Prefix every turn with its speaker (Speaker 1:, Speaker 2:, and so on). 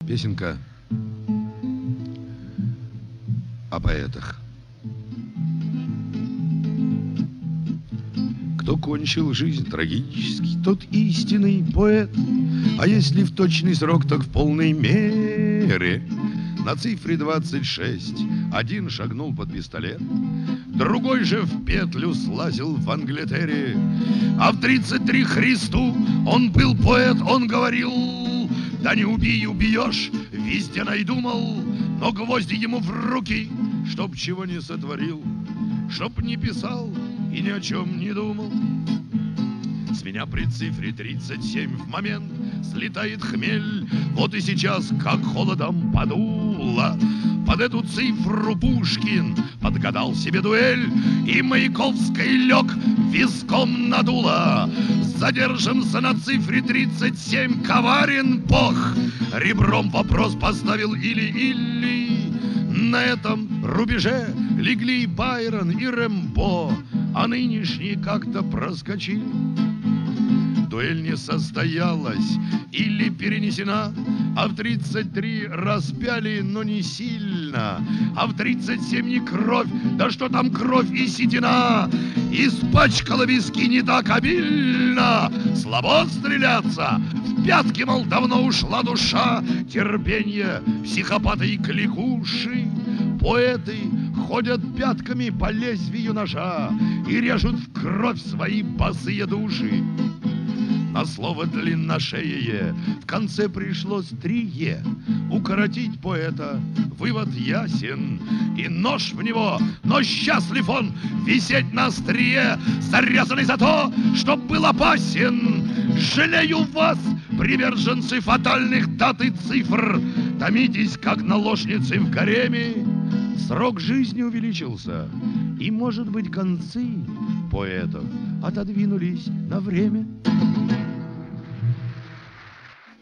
Speaker 1: Песенка о поэтах. Кто кончил жизнь трагически, тот истинный поэт. А если в точный срок, так в полной мере. На цифре 26 один шагнул под пистолет, другой же в петлю слазил в Англитере. А в 33 Христу он был поэт, он говорил: да не убей, убьешь, везде найду, мол. Но гвозди ему в руки, чтоб чего не сотворил, чтоб не писал и ни о чем не думал. С меня при цифре 37 в момент слетает хмель. Вот и сейчас, как холодом подуло, под эту цифру Пушкин подгадал себе дуэль, и Маяковский лег виском надуло. Задержимся на цифре 37, коварен Бог. Ребром вопрос поставил или. На этом рубеже легли и Байрон, и Рэмбо, а нынешние как-то проскочили. Дуэль не состоялась или перенесена, а в 33 распяли, но не сильно, а в 37 не кровь, да что там кровь и седина, испачкала виски не так обильно. Слабо стреляться, в пятки, мол, давно ушла душа, терпенье, психопаты и кликуши. Поэты ходят пятками по лезвию ножа и режут в кровь свои босые души. На слово длинношеее в конце пришлось 3 укоротить поэта, вывод ясен, и нож в него, но счастлив он висеть на острие, зарезанный за то, чтоб был опасен. Жалею вас, приверженцы фатальных дат и цифр, томитесь, как наложницы в гареме. Срок жизни увеличился, и, может быть, концы поэтов отодвинулись на время.